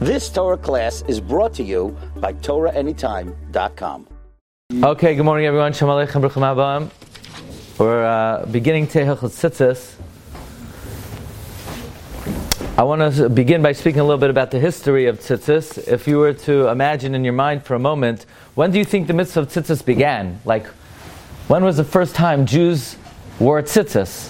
This Torah class is brought to you by TorahAnytime.com. Okay, good morning everyone. Shalom Aleichem, Bruchim Abam. We're beginning Hilchos Tzitzis. I want to begin by speaking a little bit about the history of tzitzis. If you were to imagine in your mind for a moment, when do you think the mitzvah of tzitzis began? Like, when was the first time Jews wore tzitzis?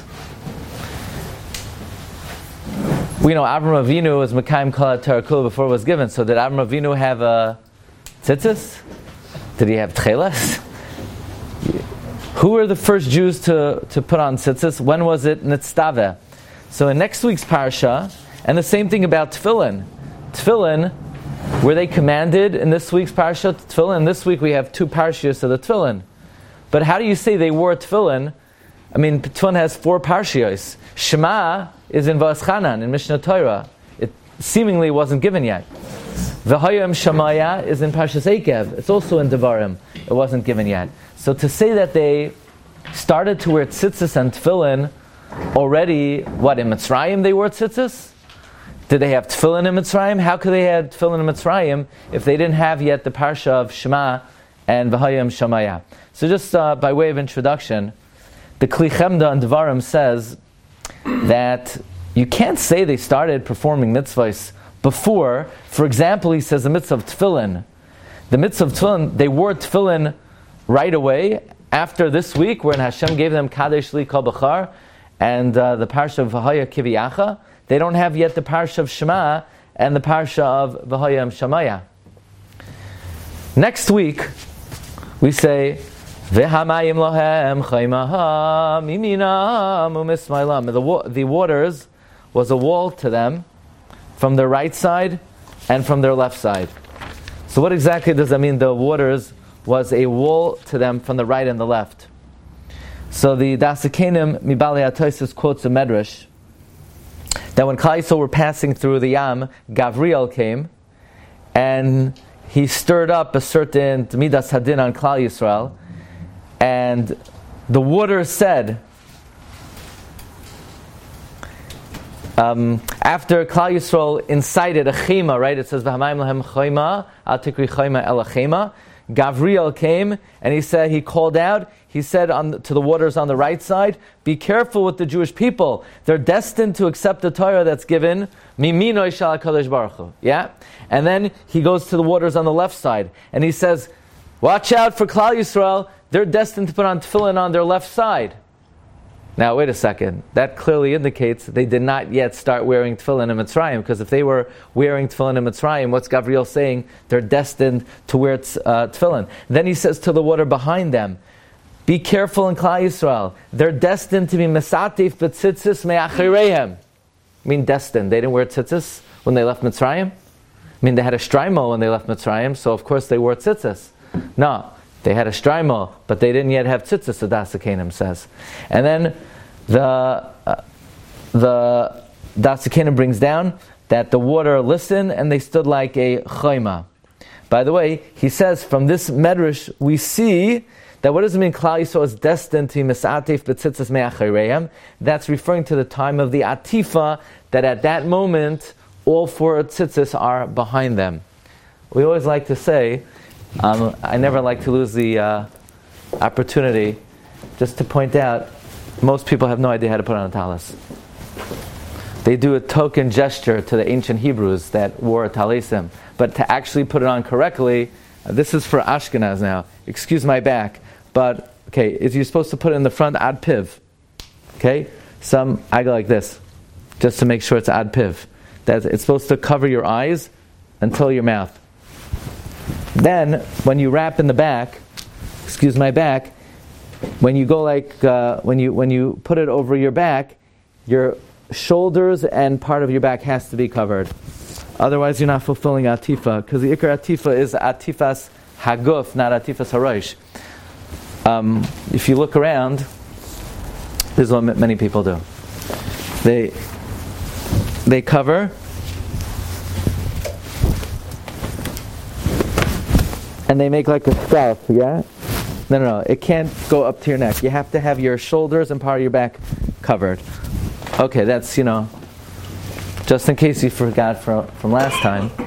We know Avraham Avinu was Mekayim Kol HaTorah Kula before it was given. So did Avraham Avinu have a tzitzis? Did he have tchelas? Who were the first Jews to put on tzitzis? When was it nitztaveh? So in next week's parsha, and the same thing about tefillin. Tefillin, were they commanded in this week's parsha? Tefillin. This week we have two parshas of the tefillin. But how do you say they wore tefillin? I mean, tefillin has four parshas. Shema is in Va'aschanan, in Mishnah Torah. It seemingly wasn't given yet. V'hayim Shamaya is in Parshas Eikev. It's also in Devarim. It wasn't given yet. So to say that they started to wear tzitzis and tefillin already, what, in Mitzrayim they wore tzitzis? Did they have tefillin in Mitzrayim? How could they have tefillin in Mitzrayim if they didn't have yet the parsha of Shema and V'hayim Shamaya? So just by way of introduction, the Kli Chemda in Devarim says that you can't say they started performing mitzvahs before. For example, he says the mitzvah of tefillin. The mitzvah of tefillin, they wore tefillin right away after this week, when Hashem gave them Kadesh Li Kol B'char and the parsha of V'haya Kiviyacha. They don't have yet the parsha of Shema and the parsha of V'hayim Shamaya. Next week, we say V'hamayim lohem chaymaham iminam u'mismailam. The waters was a wall to them from their right side and from their left side. So what exactly does that mean? The waters was a wall to them from the right and the left. So the Das HaKenim Mibali HaTosfos quotes a medrash that when Klal Yisrael were passing through the Yam, Gavriel came and he stirred up a certain Midas Hadin on Klal Yisrael, and the water said, after Klal Yisrael incited a chema, right? It says v'hamayim lahem chayma, al tikri chayma ela chema. Gavriel came and he called out. He said to the waters on the right side, "Be careful with the Jewish people. They're destined to accept the Torah that's given. Mimino shel HaKadosh Baruch Hu." Yeah, and then he goes to the waters on the left side and he says, "Watch out for Klal Yisrael. They're destined to put on tefillin on their left side." Now, wait a second. That clearly indicates they did not yet start wearing tefillin in Mitzrayim, because if they were wearing tefillin in Mitzrayim, what's Gavriel saying? They're destined to wear tefillin. Then he says to the water behind them, "Be careful in Klal Yisrael. They're destined to be mesatif b'tzitzis me'achireihem." I mean, destined. They didn't wear tzitzis when they left Mitzrayim. I mean, they had a shtraimo when they left Mitzrayim, so of course they wore tzitzis. No. They had a shtraimo, but they didn't yet have tzitzis, the Das HaKenim says. And then the Das HaKenim brings down that the water listened and they stood like a chayma. By the way, he says from this medrash we see that what does it mean Klal Yisrael is destined to be misatif b'tzitzis me'achireihem? That's referring to the time of the atifa, that at that moment all four tzitzis are behind them. We always like to say, I never like to lose the opportunity just to point out, most people have no idea how to put on a talis. They do a token gesture to the ancient Hebrews that wore talisim, but to actually put it on correctly, this is for Ashkenaz now. Excuse my back, but okay, if you're supposed to put it in the front ad piv, okay, I go like this, just to make sure it's ad piv. That it's supposed to cover your eyes until your mouth. Then, when you wrap in the back, excuse my back, when you go like, when you put it over your back, your shoulders and part of your back has to be covered. Otherwise, you're not fulfilling atifa, because the ikar atifa is atifas haguf, not atifas harosh. If you look around, this is what many people do. They cover, and they make like a scarf, yeah? No, it can't go up to your neck. You have to have your shoulders and part of your back covered. Okay, that's, just in case you forgot from last time.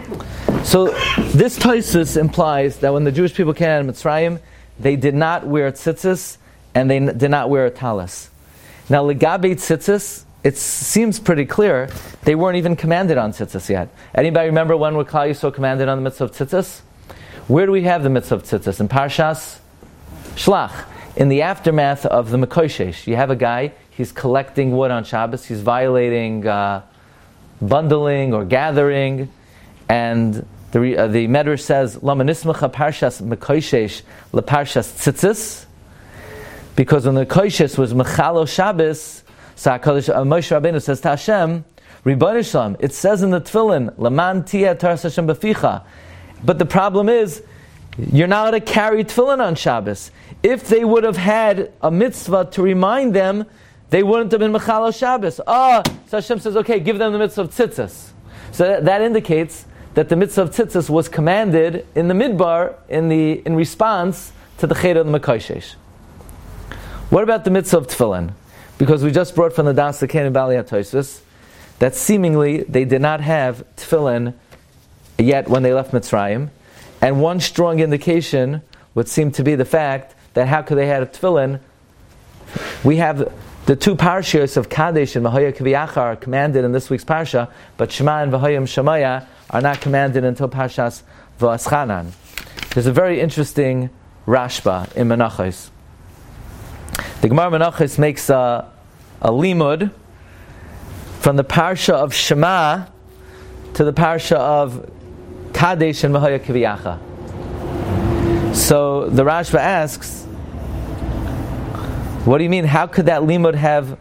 So this Tosfos implies that when the Jewish people came out of Mitzrayim, they did not wear tzitzis and they did not wear a talis. Now, legabe tzitzis, it seems pretty clear they weren't even commanded on tzitzis yet. Anybody remember when were Klal Yisrael commanded on the mitzvah of tzitzis? Where do we have the mitzvah of tzitzis? In Parshas Shlach. In the aftermath of the Mekoshesh, you have a guy, he's collecting wood on Shabbos, he's violating bundling or gathering, and the Medrash says, Lama nismacha Parshas Mekoshesh leParshas Tzitzis, because when the Mekoshesh was Mechalo Shabbos, so Moshe Rabbeinu says to Hashem, Ribono Shel Olam, it says in the Tefillin, Laman tiyeh Toras Hashem b'ficha. But the problem is, you're not allowed to carry tefillin on Shabbos. If they would have had a mitzvah to remind them, they wouldn't have been Mechalo Shabbos. So Hashem says, okay, give them the mitzvah of tzitzis. So that indicates that the mitzvah of tzitzis was commanded in the midbar in response to the Cheder of the Mekoshesh. What about the mitzvah of tefillin? Because we just brought from the Das Zaken and Bali HaTosfos that seemingly they did not have tefillin yet when they left Mitzrayim. And one strong indication would seem to be the fact that how could they have tefillin? We have the two parshas of Kadesh and V'hoya Kiviyachar are commanded in this week's parsha, but Shema and V'hoyam Shemaya are not commanded until Parshas V'aschanan. There's a very interesting Rashba in Menachos. The Gemara Menachos makes a limud from the parsha of Shema to the parsha of Kadesh and V'hoya Kiviyachar. So the Rashba asks, what do you mean? How could that limud have?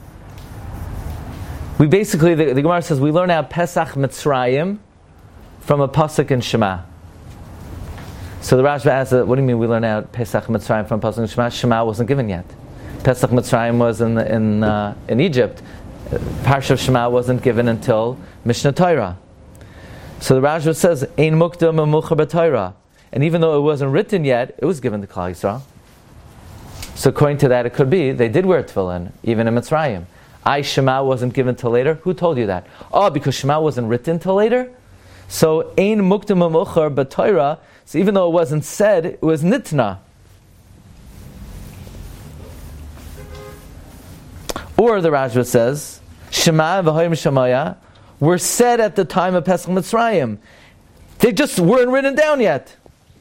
We basically, the Gemara says, we learn out Pesach Mitzrayim from a pasuk in Shema. So the Rashba asks, what do you mean we learn out Pesach Mitzrayim from a pasuk in Shema? Shema wasn't given yet. Pesach Mitzrayim was in Egypt. Parsha of Shema wasn't given until Mishnah Torah. So the Rashba says, Ein mukdam u'muchar b'Torah. And even though it wasn't written yet, it was given to Klal Yisrael. So according to that, it could be they did wear tefillin, even in Mitzrayim. Shema wasn't given till later. Who told you that? Because Shema wasn't written till later? So, Ein mukdam u'muchar b'Torah, so even though it wasn't said, it was nitna. Or the Rashba says, Shema and V'hoyam Shemaya were said at the time of Pesach Mitzrayim. They just weren't written down yet.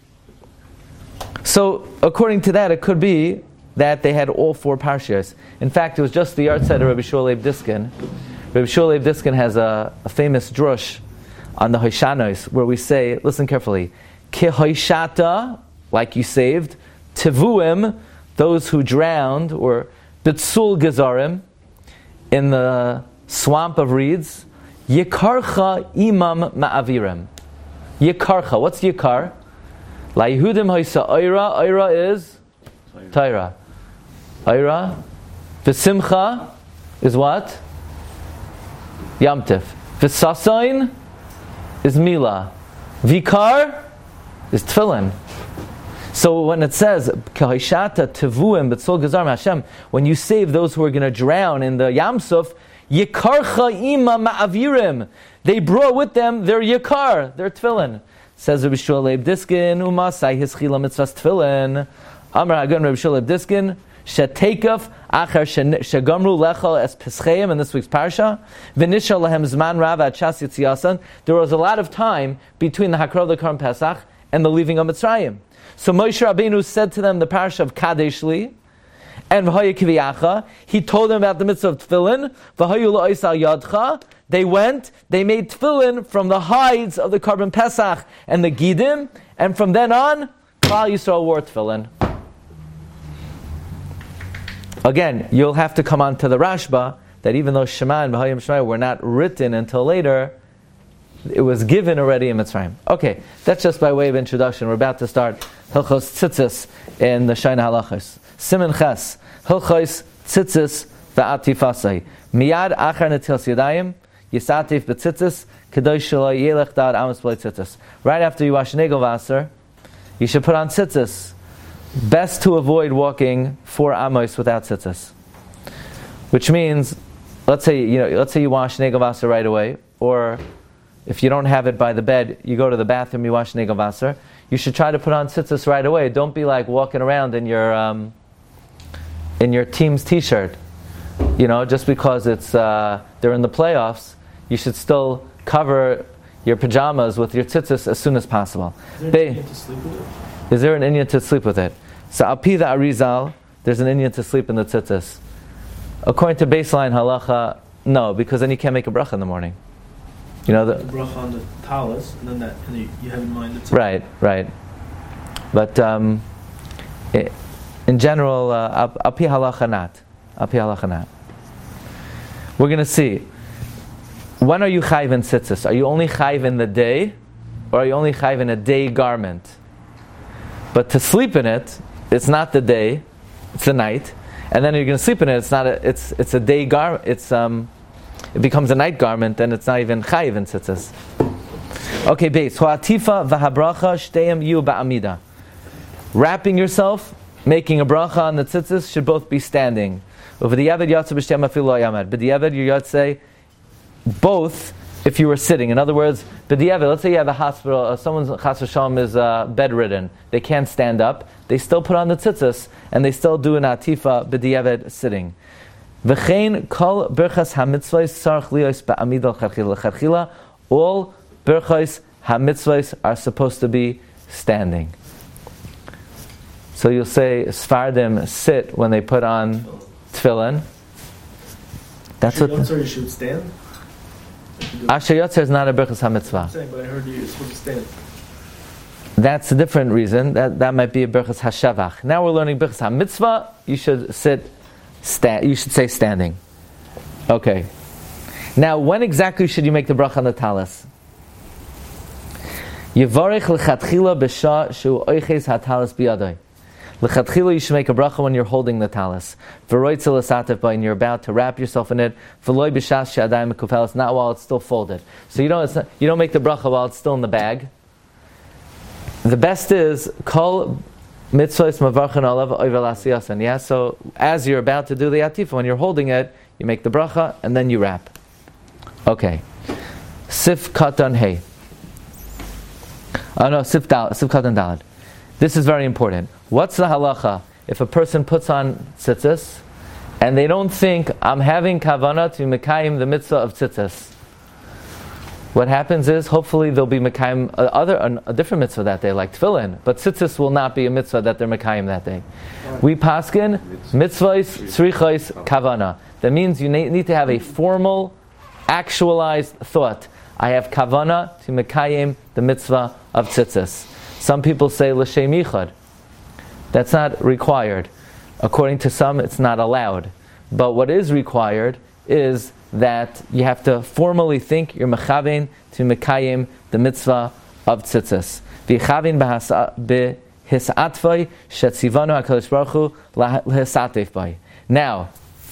So, according to that, it could be that they had all four parshas. In fact, it was just the yard side of Rabbi Shmuel Leib Diskin. Rabbi Shmuel Leib Diskin has a famous drush on the Hoshanos where we say, listen carefully, Ki hoishata, like you saved, Tivuim, those who drowned, or Bitzul Gezarim, in the swamp of reeds, Yikarcha imam ma'avirim. Yikarcha, what's Yikar? La Yehudim hoisa oira, oira is Torah. Oira. V'simcha is what? Yom Tif. V'sasain is Mila. Vikar is Tefillin. So when it says Kahishata Tevuim B'tzol Gezar Hashem, when you save those who are going to drown in the Yam Suf, Yikarcha ima ma'avirim. They brought with them their Yikar, their Tefillin. Says Rabbi Shmuel Leib Diskin, Umasai Hischila Mitzvahs Tefillin. Amar Agan Rabbi Shmuel Leib Diskin, Shetekaf Achar Shegamru Lechal Es Pescheim in this week's parsha. V'nishal Lahem Zman Rav Ad Shas Yitziasan. There was a lot of time between the Hakrov the Karm Pesach and the leaving of Mitzrayim. So Moshe Rabbeinu said to them the parsha of Kadesh Li and V'hoya Kiviyachar. He told them about the mitzvah of Tefillin. V'hoyu La'os Al Yadcha. They went, they made Tefillin from the hides of the Karban Pesach and the Gidim, and from then on, Klal Yisrael wore Tefillin. Again, you'll have to come on to the Rashba that even though Shema and V'hoyam Shemaya were not written until later, it was given already in Mitzrayim. Okay, that's just by way of introduction. We're about to start Hilchos Tzitzis in the Shaina Halachos. Siman Ches, Hilchos Tzitzis v'atifasai. Miyad achar netilas yadayim, yisatif b'tzitzis, kedoi shelo yelech da'ad amos b'lei tzitzis. Right after you wash negel vaser, you should put on tzitzis. Best to avoid walking 4 amos without tzitzis. Which means, let's say you wash negel vaser right away, or if you don't have it by the bed, you go to the bathroom, you wash Negel Wasser, you should try to put on tzitzis right away. Don't be like walking around in your team's t-shirt. Just because it's they're in the playoffs, you should still cover your pajamas with your tzitzis as soon as possible. Is there an inyan to sleep with it? So al pi the Arizal, there's an inyan to sleep in the tzitzis. According to baseline halacha, no, because then you can't make a bracha in the morning. The bracha on the talis, and then you have in mind the tzitzis. Right. But in general, al pi halacha not. We're going to see. When are you chayiv in tzitzis? Are you only chayiv in the day, or are you only chayiv in a day garment? But to sleep in it, it's not the day, it's the night, and then you're going to sleep in it. It's a day garment. It becomes a night garment, and it's not even chayiv in tzitzis. Okay, base. Ho'atifa v'habracha shteyem yu ba'amida. Wrapping yourself, making a bracha on the tzitzis should both be standing. Over the Yavad Yatsa b'shteyem afilu lo yamad. But the Yavad you Yatzei both if you were sitting. In other words, b'diavad, let's say you have a hospital, someone's chas v'shalom is bedridden, they can't stand up, they still put on the tzitzis, and they still do an atifa b'diavad sitting. V'chein kol berchas hamitzvos sarach lios ba'amid al-charchila. All berchos hamitzvos are supposed to be standing. So you'll say, Sfardim sit when they put on tefillin. That's what... You should stand? Asher Yotzer is not a berchas hamitzvah. I'm saying, but I heard you're supposed to stand. That's a different reason. That might be a berchas hashavach. Now we're learning berchas hamitzvah. You should you should say standing. Okay. Now, when exactly should you make the bracha on the talis? Yivarech lechatchila b'shah shu oiches hatalis biyadai. Lechatchila, you should make a bracha when you're holding the talis. V'roitzel esatev by, and you're about to wrap yourself in it. V'loi b'shas she'adayim mekufeles, not while it's still folded. So you don't make the bracha while it's still in the bag. The best is kol mitzvos mavarchen olav oivel asiyasan. Yeah. So as you're about to do the atifa, when you're holding it, you make the bracha and then you wrap. Okay. Sif katan hey. Oh no, sif katan dalad. This is very important. What's the halacha if a person puts on tzitzis and they don't think, I'm having kavanah to mekayim the mitzvah of tzitzis? What happens is, hopefully they'll be mekayim a different mitzvah that day, like tefillin, but tzitzis will not be a mitzvah that they're mekayim that day. We paskin mitzvahs tzrichos kavanah. That means you need to have a formal, actualized thought. I have kavanah to mekayim the mitzvah of tzitzis. Some people say l'shem yichad. That's not required. According to some, it's not allowed. But what is required is that you have to formally think you're mechavein to mekayim the mitzvah of tzitzis. V'chavein b'hisatfai shetzivanu HaKadosh Baruch Hu l'hisatef bai. Now,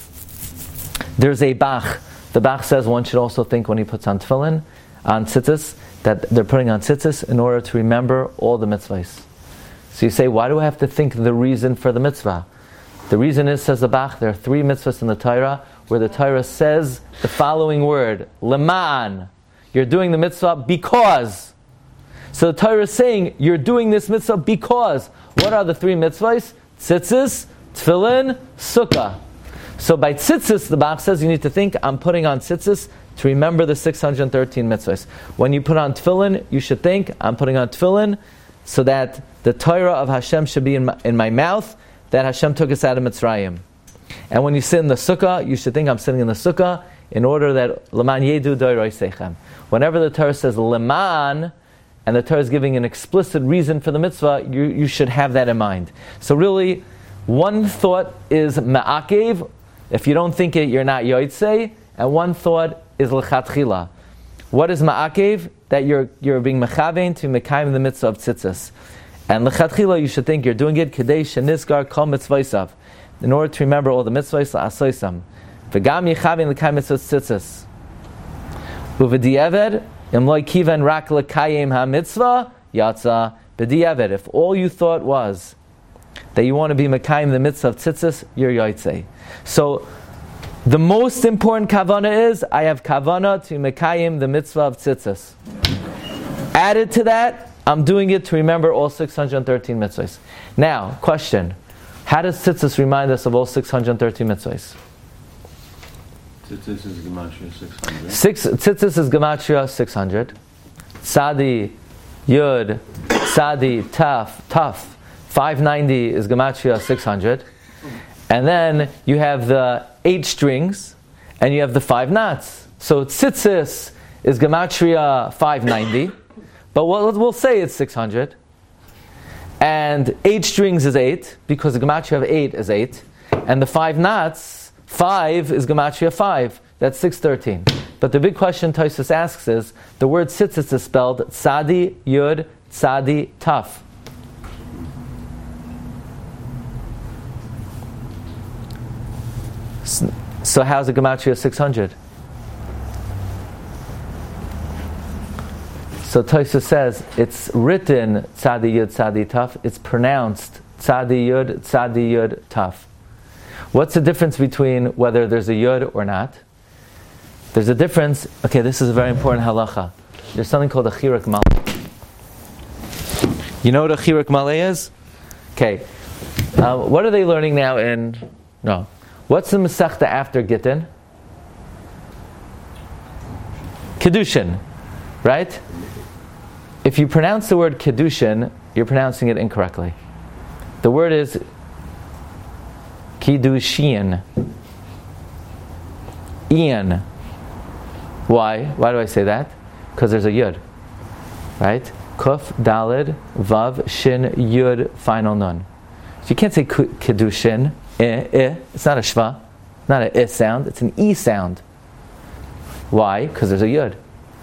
there's a Bach. The Bach says one should also think when he puts on tefillin, on tzitzis, that they're putting on tzitzis in order to remember all the mitzvahs. So you say, why do I have to think the reason for the mitzvah? The reason is, says the Bach, there are 3 mitzvahs in the Torah where the Torah says the following word, Lema'an. You're doing the mitzvah because. So the Torah is saying, you're doing this mitzvah because. What are the 3 mitzvahs? Tzitzis, tefillin, sukkah. So by tzitzis, the Bach says you need to think, I'm putting on tzitzis to remember the 613 mitzvahs. When you put on tefillin, you should think, I'm putting on tefillin so that the Torah of Hashem should be in my mouth, that Hashem took us out of Mitzrayim. And when you sit in the sukkah, you should think, I'm sitting in the sukkah in order that Leman Yedu Doiroi Seichem. Whenever the Torah says Leman, and the Torah is giving an explicit reason for the mitzvah, you should have that in mind. So really, one thought is Ma'akev. If you don't think it, you're not Yoitzei. And one thought is L'chatchila. What is Ma'akev? That you're being mechavein to mekayim the mitzvah of tzitzis. And l'chatchila, you should think you're doing it kedei shenizgar kol mitzvaysav, in order to remember all the mitzvahs la'asoisam. V'gam yechavein l'kayim mitzvah tzitzis. U'v'di'eved im loy kiven rak l'kayim ha-mitzvah yatsa b'di'eved. If all you thought was that you want to be mekayim the mitzvah of tzitzis, you're yotzei. So The most important kavana is, I have kavana to mekayim the mitzvah of tzitzis. Added to that, I'm doing it to remember all 613 mitzvahs. Now, question. How does tzitzis remind us of all 613 mitzvahs? Tzitzis is Gematria 600. Tzitzis is Gematria 600. Sadi, Yud, Sadi, Taf. 590 is Gematria 600. And then you have the 8 strings, and you have the 5 knots. So tzitzis is Gematria 590, but we'll say it's 600. And 8 strings is 8, because the Gematria of 8 is 8. And the 5 knots, 5 is Gematria 5. That's 613. But the big question Tosfos asks is, the word tzitzis is spelled Tzadi, Yud, Tzadi, Taf. So how's the Gematria 600? So Tosfos says it's written Tzadi Yud Tzadi Taf. It's pronounced Tzadi Yud Taf. What's the difference between whether there's a Yud or not? There's a difference. Okay, this is a very important halacha. There's something called a Chirik Maleh. You know what a Chirik Maleh is? Okay. What are they learning now in? No. What's the Masechta after Gittin? Kedushin, right? If you pronounce the word Kedushin, you're pronouncing it incorrectly. The word is Kiddushin. Ian. Why? Why do I say that? Because there's a Yud. Right? Kuf, Dalid, Vav, Shin, Yud, final Nun. So you can't say Kiddushin. It's not a shva, not an I sound, it's an E sound. Why? Because there's a Yud.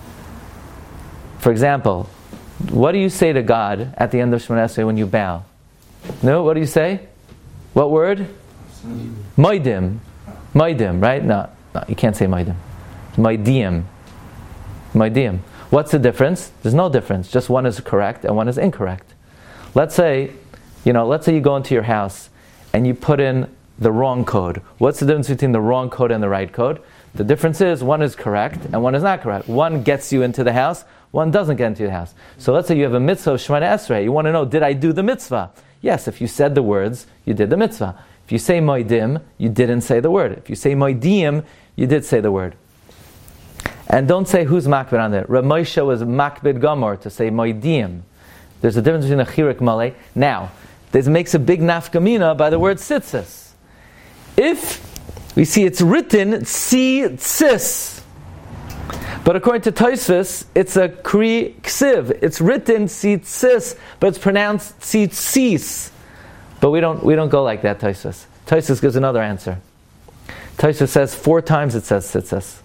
For example, what do you say to God at the end of Shemona Esrei when you bow? No, what do you say? What word? Moedim. Moedim, right? No, you can't say Moedim. Moedim. Moedim. What's the difference? There's no difference. Just one is correct and one is incorrect. Let's say you go into your house and you put in the wrong code. What's the difference between the wrong code and the right code? The difference is one is correct and one is not correct. One gets you into the house, one doesn't get into the house. So let's say you have a mitzvah of Shemona Esrei. You want to know, did I do the mitzvah? Yes, if you said the words, you did the mitzvah. If you say moedim, you didn't say the word. If you say moedim, you did say the word. And don't say who's makbid on it. Rav Moshe was makbid gomor to say moedim. There's a difference between a chirik maleh. Now, this makes a big nafkamina by the word tzitzis. If we see it's written tzitzis, but according to Tosfos, it's a kri ksiv. It's written tzitzis, but it's pronounced tzitzis. But we don't go like that. Tosfos gives another answer. Tosfos says 4 times it says tzitzis.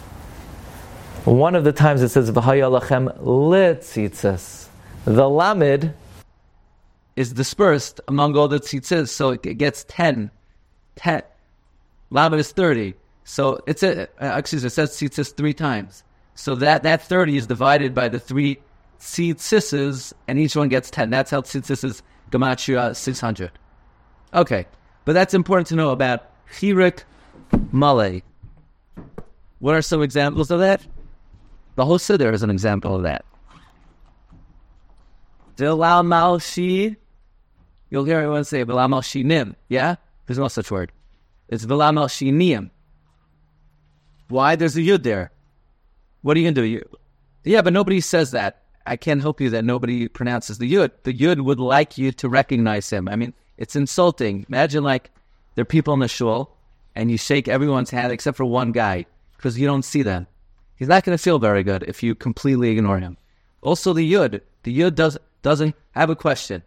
One of the times it says v'haya lachem litzitzis. The lamed is dispersed among all the tzitzis, so it gets 10. Lamed is 30. So it says tzitzis 3 times. So that 30 is divided by the 3 tzitzises, and each one gets 10. That's how tzitzis is Gematria 600. Okay, but that's important to know about Chirik Maleh. What are some examples of that? The whole Siddur is an example of that. Dilal Malshi, you'll hear everyone say Vilal Malshinim. Yeah? There's no such word. It's Vilal Malshinim. Why? There's a Yud there. What are you going to do? Yeah, but nobody says that. I can't help you that nobody pronounces the Yud. The Yud would like you to recognize him. I mean, it's insulting. Imagine there are people in the shul, and you shake everyone's hand except for one guy, because you don't see them. He's not going to feel very good if you completely ignore him. Also the Yud. The Yud doesn't have a question.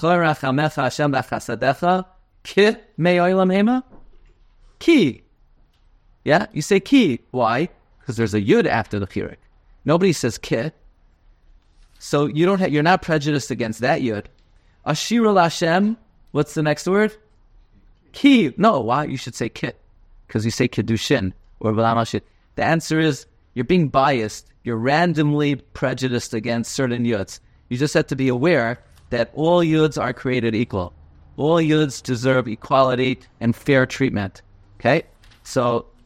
Ki. Yeah, you say ki. Why? Because there's a Yud after the Chirik. Nobody says ki. So you're not prejudiced against that Yud. Ashira Lashem, what's the next word? Ki. No, why? You should say ki. Because you say Kiddushin or V'lam Hashit. The answer is you're being biased. You're randomly prejudiced against certain Yuds. You just have to be aware that all Yuds are created equal. All Yuds deserve equality and fair treatment. Okay? So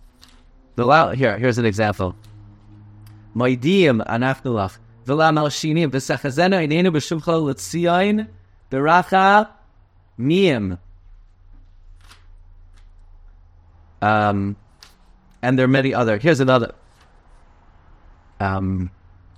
Here's an example. Moidim anachnu lach v'la malshinim v'sachazena inenu b'shuvcha l'tzion b'racha miyim. And there are many other. Here's another. Shema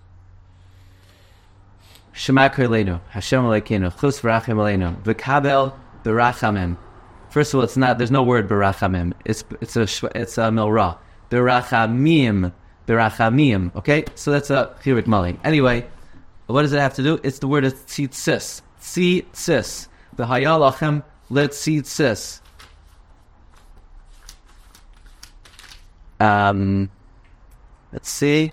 Koleinu, Hashem Alekeinu, Chus V'rachim Aleinu, V'kabel B'rachamim. First of all, there's no word B'rachamim. It's a milra. B'rachamim. Okay? So that's a chirik mali. Anyway, what does it have to do? It's the word tzitzis. Tzitzis. V'haya lachem letzitzis. Let's see.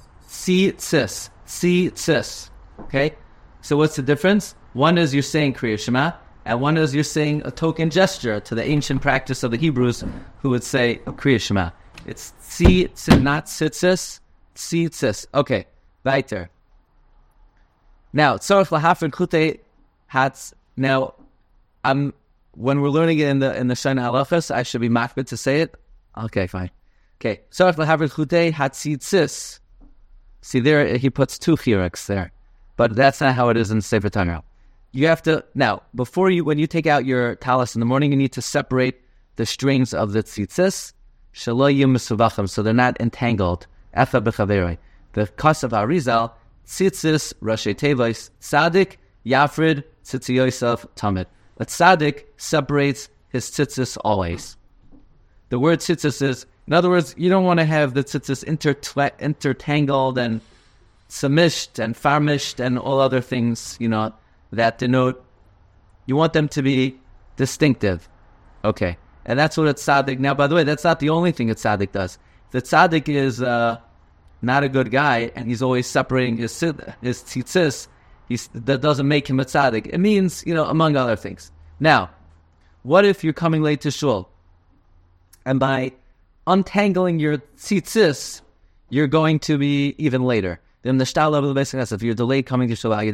Tzitzis. Okay? So what's the difference? One is you're saying Kriya Shema, and one is you're saying a token gesture to the ancient practice of the Hebrews who would say Kriya Shema. It's tzitzis, not tzitzis. Tzitzis. Okay. Weiter. Now, tzorach lahafrid chutei hats. Now, when we're learning it in the Shana Halachas, I should be makbid to say it. Okay, fine. Okay. Tzorach lahafrid chutei hatzitzis. See there, he puts two chiraks there. But that's not how it is in Sefer Tanakh. You have to, now, when you take out your talis in the morning, you need to separate the strings of the tzitzis, shaloyim mesuvachim, so they're not entangled. Echa b'chaveroi. The Kasav Arizal, tzitzis, rashi tevos, tzadik, yafrid, tzitziyosav, tamid. A tzadik separates his tzitzis always. The word tzitzis is, in other words, you don't want to have the tzitzis intertangled and samished and farmished and all other things, that denote. You want them to be distinctive. Okay. And that's what a tzaddik. Now, by the way, that's not the only thing a tzaddik does. The tzaddik is not a good guy and he's always separating his tzitzis. That doesn't make him a tzaddik. It means, among other things. Now, what if you're coming late to shul? And by untangling your tzitzis, you're going to be even later. If you're delayed coming to shul, and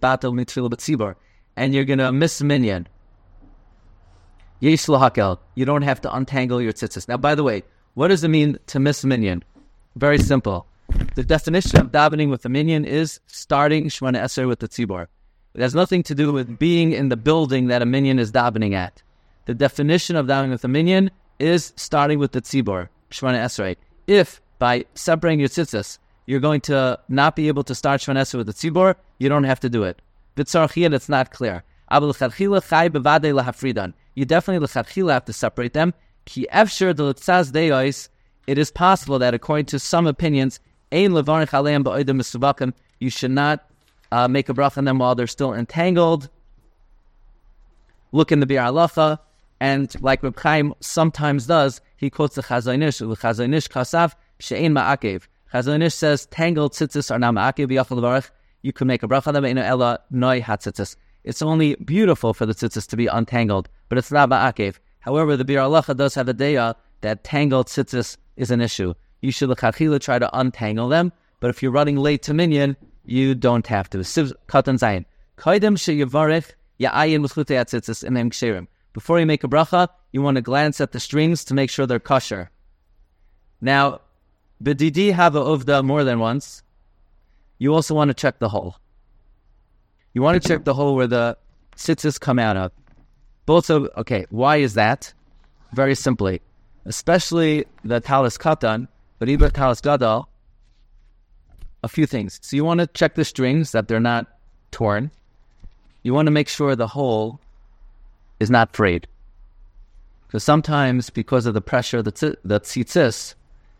you're going to miss minyan, you don't have to untangle your tzitzis. Now, by the way, what does it mean to miss minyan? Very simple. The definition of davening with the minyan is starting Shemona Esrei with the tzibor. It has nothing to do with being in the building that a minyan is davening at. The definition of davening with the minyan is starting with the tzibor, Shemona Esrei. If by separating your tzitzis, you're going to not be able to start Shemona Esrei with the tzibor, you don't have to do it. B'tzarchiyah, it's not clear. You definitely l'chadchila have to separate them. Ki efshir d'litzaz deos, it is possible that according to some opinions, ein levarich aleim ba'odim mesuvakim, you should not make a bracha on them while they're still entangled. Look in the Biur Halacha, and like Reb Chaim sometimes does, he quotes the Chazon Ish kasav she'ein ma'akev. Chazon Ish says tangled tzitzis are not ma'akev b'yachal levarich. You can make a bracha on them eino ela noi hatzitzis. It's only beautiful for the tzitzis to be untangled, but it's not ma'akev. However, the Biur Halacha does have a daya that tangled tzitzis is an issue. You should l'chadchila try to untangle them, but if you're running late to minyan, you don't have to. Katan zayin. Koydem she'yivarech ya'ayin v'chutei hatzitzis imem ksherim. Before you make a bracha, you want to glance at the strings to make sure they're kosher. Now, b'didi have a uvda more than once. You also want to check the hole. You want to check the hole where the tzitzis come out of. Okay, why is that? Very simply. Especially the talis katan, but even talis gadol, a few things. So you want to check the strings that they're not torn. You want to make sure the hole is not frayed. Because sometimes, because of the pressure of the tzitzis,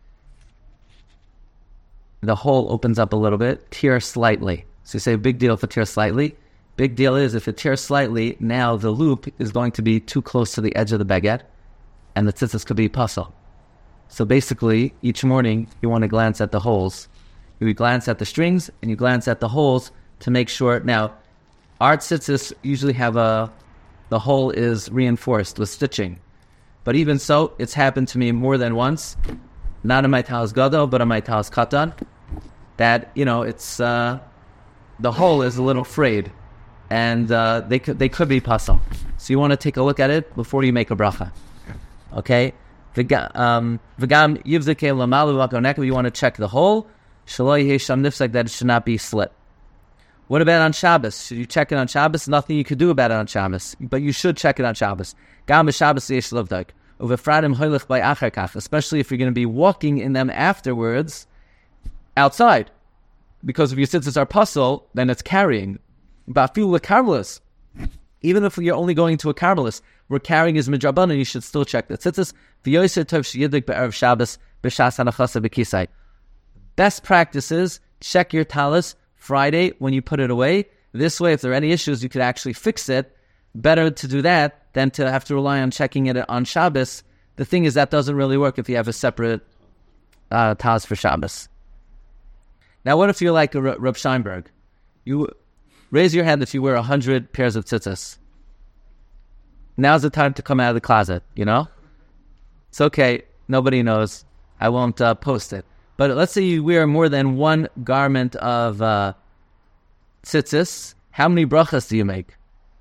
the hole opens up a little bit, tears slightly. So you say, big deal if it tears slightly. Big deal is if it tears slightly, now the loop is going to be too close to the edge of the baguette, and the tzitzis could be puzzle. So basically, each morning, you want to glance at the holes. You glance at the strings, and you glance at the holes to make sure. Now, our tzitzis usually have the hole is reinforced with stitching. But even so, it's happened to me more than once, not in my talis gadol, but in my talis katan, that, it's, the hole is a little frayed, and they could be puzzle. So you want to take a look at it before you make a bracha. Okay? V'gam yivzekei lamalu v'akonekav. You want to check the hole. Shaloi hesham nifsek, that it should not be slit. What about on Shabbos? Should you check it on Shabbos? Nothing you could do about it on Shabbos, but you should check it on Shabbos. Gam b'Shabbos yesh lovdak. Uvefradim hoylech by acher kach. Especially if you're going to be walking in them afterwards, outside. Because if your tzitzis are puzzle, then it's carrying. Ba'afilu lekarmelis. Even if you're only going to a karmelis, where carrying is midrabanan, you should still check the tzitzis. V'yoser tov sheyidik be'erev Shabbos b'shas hanachasa b'kisai. Best practices: check your talis Friday when you put it away. This way, if there are any issues, you could actually fix it. Better to do that than to have to rely on checking it on Shabbos. The thing is, that doesn't really work if you have a separate talis for Shabbos. Now, what if you're like a Reb Scheinberg? You raise your hand if you wear 100 pairs of tzitzis. Now's the time to come out of the closet, you know? It's okay. Nobody knows. I won't post it. But let's say you wear more than one garment of tzitzis. How many brachas do you make?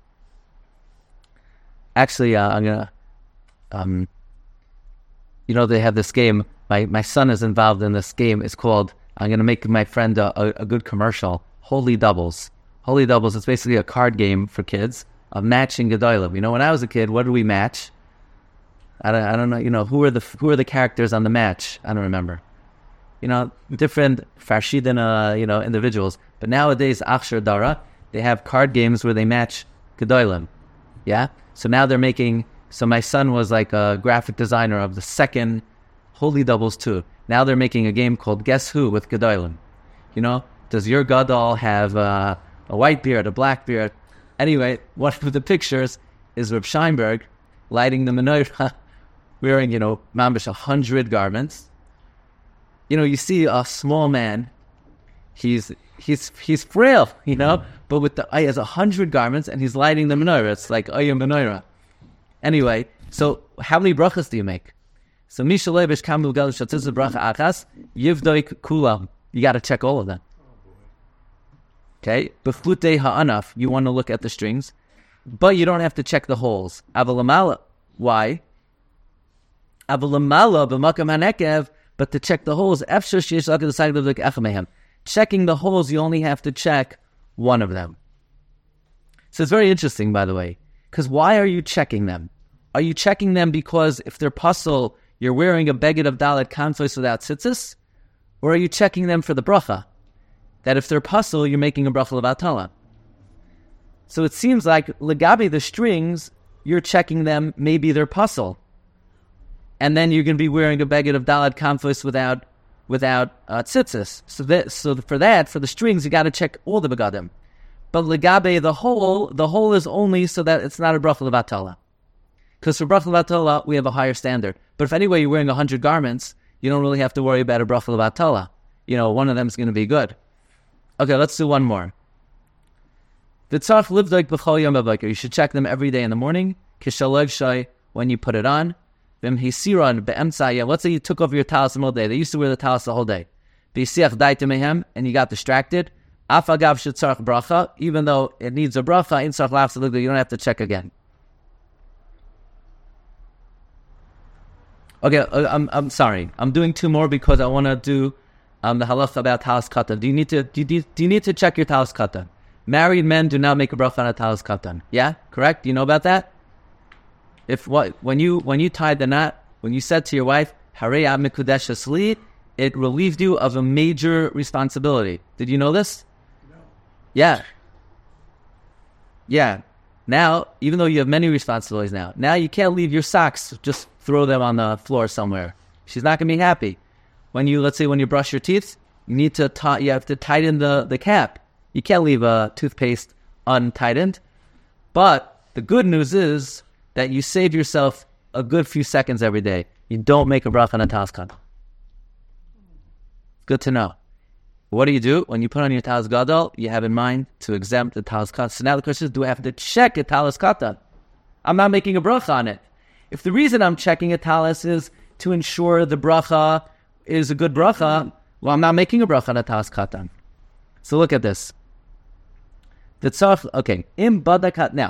Actually, I'm going to... they have this game. My son is involved in this game. It's called... I'm going to make my friend a good commercial. Holy Doubles. Holy Doubles is basically a card game for kids of matching Gedolim. You know, when I was a kid, what did we match? I don't know. You know, who are the characters on the match? I don't remember. You know, different Farshidin, individuals. But nowadays, Achshar Dara, they have card games where they match Gedolim. Yeah? So now they're making... So my son was like a graphic designer of the second Holy Doubles 2. Now they're making a game called Guess Who with Gedolim. You know, does your Gadol have a white beard, a black beard? Anyway, one of the pictures is Reb Scheinberg lighting the menorah, wearing, mambish 100 garments. You know, you see a small man, he's frail, but he has 100 garments and he's lighting the menorah. It's like Ayam menorah. Anyway, so how many brachas do you make? So Mishalevish Kamil Gal Shatziz Bracha Achas Yivdoik Kulam. You got to check all of them. Okay, Beflute Ha'anaf. You want to look at the strings, but you don't have to check the holes. Avalamala. Why? Avalamala b'makam hanekev. But to check the holes, checking the holes, you only have to check one of them. So it's very interesting, by the way, because why are you checking them? Are you checking them because if they're puzzle, you're wearing a beged of dalet kanfos without tzitzis? Or are you checking them for the bracha? That if they're puzzle, you're making a bracha levatala. So it seems like legabi, the strings, you're checking them, maybe they're puzzle. And then you're going to be wearing a beged of dalet kanfos without tzitzis. So for the strings, you got to check all the begadim. But legabe, the hole is only so that it's not a bracha levatala. Because for bracha levatala, we have a higher standard. But if anyway you're wearing 100 garments, you don't really have to worry about a bracha levatala. One of them is going to be good. Okay, let's do one more. You should check them every day in the morning. When you put it on. Let's say you took off your talis all day. They used to wear the talis the whole day. And you got distracted. Even though it needs a bracha, you don't have to check again. Okay, I'm sorry. I'm doing two more because I want to do the halacha about talis katan. Do you need to check your talis katan? Married men do not make a bracha on a talis katan. Yeah, correct. Do you know about that? When you tied the knot, when you said to your wife, "Harei mikudesh asli," it relieved you of a major responsibility. Did you know this? No. Yeah. Yeah. Now, even though you have many responsibilities now you can't leave your socks, just throw them on the floor somewhere. She's not going to be happy. When you brush your teeth, you have to tighten the cap. You can't leave a toothpaste untightened. But the good news is that you save yourself a good few seconds every day. You don't make a bracha on a talis katan. Good to know. What do you do? When you put on your talis gadol, you have in mind to exempt the talis katan. So now the question is, do I have to check a talis katan? I'm not making a bracha on it. If the reason I'm checking a talis is to ensure the bracha is a good bracha, well, I'm not making a bracha on a talis katan. So look at this. Okay, im badakat. Now,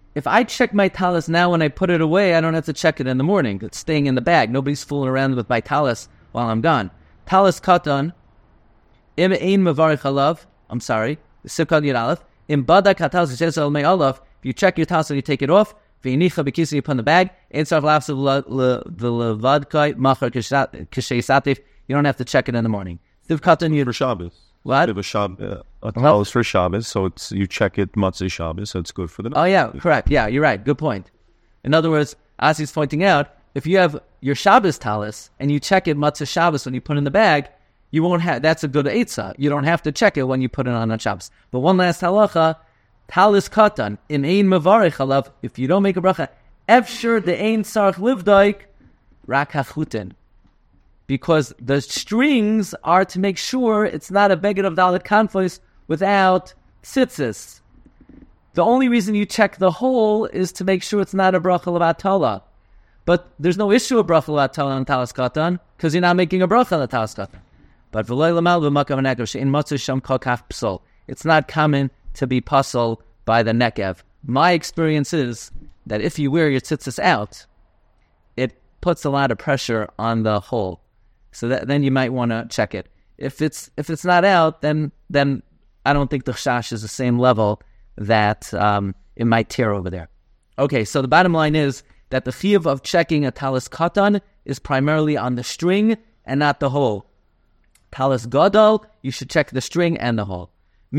if I check my talis now when I put it away, I don't have to check it in the morning. It's staying in the bag. Nobody's fooling around with my talis while I'm gone. Talis katan, im ein mavarich alav. I'm sorry, Sivkad Yud Aleph. Im badak hatalis shesel mei alav. If you check your talis and you take it off, v'yinicha b'kisi you put in the bag. Ein sarf lafsav v'levadkai machar k'shei satif. You don't have to check it in the morning. Sivkatan Yud For Shabbos. What? A talis for Shabbos, so you check it Matzah Shabbos, so it's good for the night. Oh yeah, correct. Yeah, you're right. Good point. In other words, as he's pointing out, if you have your Shabbos talis and you check it Matzah Shabbos when you put it in the bag, you won't have. That's a good eitzah. You don't have to check it when you put it on Shabbos. But one last halacha: talis katan in ein mavarich alav. If you don't make a bracha, efshir the ein sarch livdaik rak hachutin. Because the strings are to make sure it's not a beged of dalet kanfos without tzitzis. The only reason you check the hole is to make sure it's not a bracha levatala. But there's no issue of bracha levatala on talis katan because you're not making a bracha on the talis katan. But v'loy lamal v'makav nekev she'in matzah sham kol kaf psol. It's not common to be puzzled by the nekev. My experience is that if you wear your tzitzis out, it puts a lot of pressure on the hole. So then you might want to check it. If it's not out, then I don't think the chash is the same level that it might tear over there. Okay, so the bottom line is that the chiyuv of checking a talis katan is primarily on the string and not the hole. Talis gadol, you should check the string and the hole.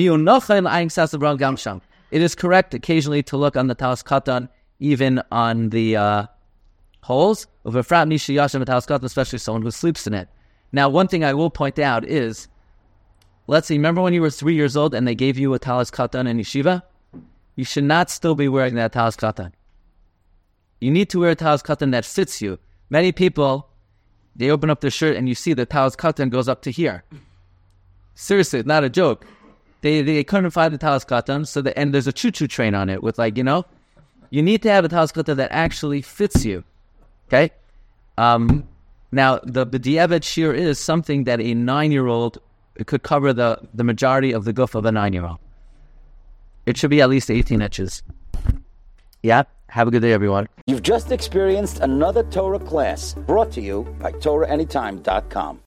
It is correct occasionally to look on the talis katan, even on the holes, especially someone who sleeps in it. Now, one thing I will point out is, let's see, remember when you were 3 years old and they gave you a talis katan in yeshiva? You should not still be wearing that talis katan. You need to wear a talis katan that fits you. Many people, they open up their shirt and you see the talis katan goes up to here. Seriously, it's not a joke. They couldn't find the talis katan, and there's a choo-choo train on it with you need to have a talis katan that actually fits you. Okay? Now, the b'diavad shear is something that a 9-year-old, it could cover the majority of the goof of a 9-year-old. It should be at least 18 inches. Yeah? Have a good day, everyone. You've just experienced another Torah class brought to you by TorahAnytime.com.